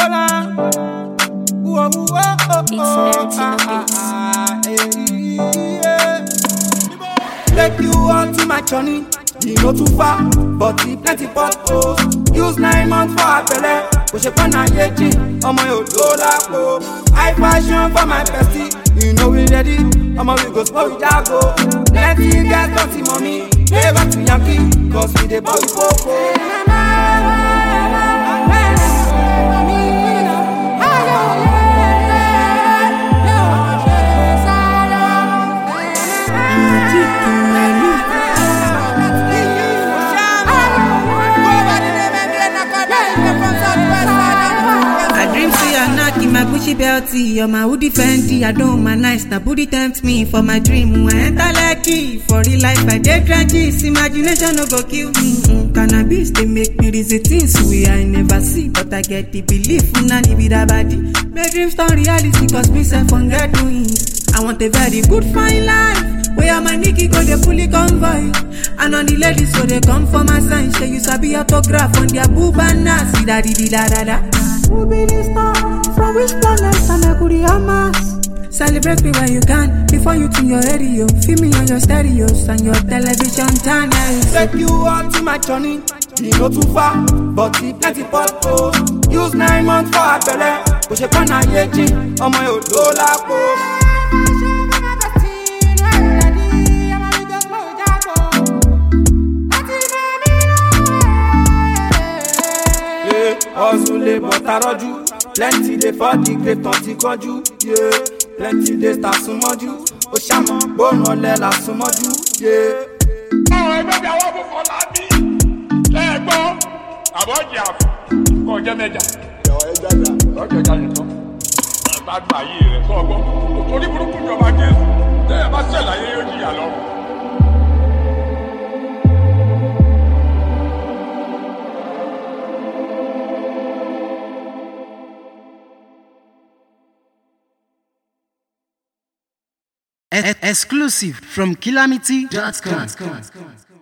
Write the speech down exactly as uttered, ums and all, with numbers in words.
Timbaland. Whoa, whoa, oh, oh, It's ah, Martin ah, ah, eh, yeah. Take you on to my journey. You know too far, but it plenty purpose. Use nine months for a belly. Push upon a yeji, on my old dollar. High fashion for my bestie. You know we ready. I'm a we go slow with jago. Let you get dirty mommy. Never to Yankee, cause we the body popo. My Gucci belty or my hoodie Fendi, I don't my nice. Now booty tempt me for my dream. I enter lucky for real life. I did trenches. Imagination no go kill me. Mm, cannabis they make me reason things we I never see, but I get the belief. Nani be that body. My dreams turn reality cause me self forget doing. I want a very good fine life. Where my Nikki go they fully convoy. And on the ladies so they come for my sign. Show you sabi autograph on their boob and see da di di da da da. Who be the star? From which planet and I could Hamas? Celebrate me when you can. Before you tune your radio, feel me on your stereos and your television channels. Take you on to my journey. You know too far, but it plenty purpose. Use nine months for a belly. Push upon a yeji, on my old dollar. Hustle but I roju. Plenty dey for the grave tonti koju. Yeah, plenty dey start sumoju. O shama bono le la sumoju. Yeah. Àwọn ẹgbẹ́ bí àwọn fòfò lábí lẹ́ẹ̀gbọ́n àbọ̀jì àfọ̀ kọ́ jẹ́ mẹ́jà. Ìyàwó ẹja dà lọ́jọ́ ìjà nìkan. Bá gbà yí rẹ̀ sọ ọgbọ́n. Torí burúkú ìjọba Jésù. Tẹ́lẹ̀ bá ṣẹ̀láyé yóò jìyà lọ́rùn. Exclusive from Calamity dot com.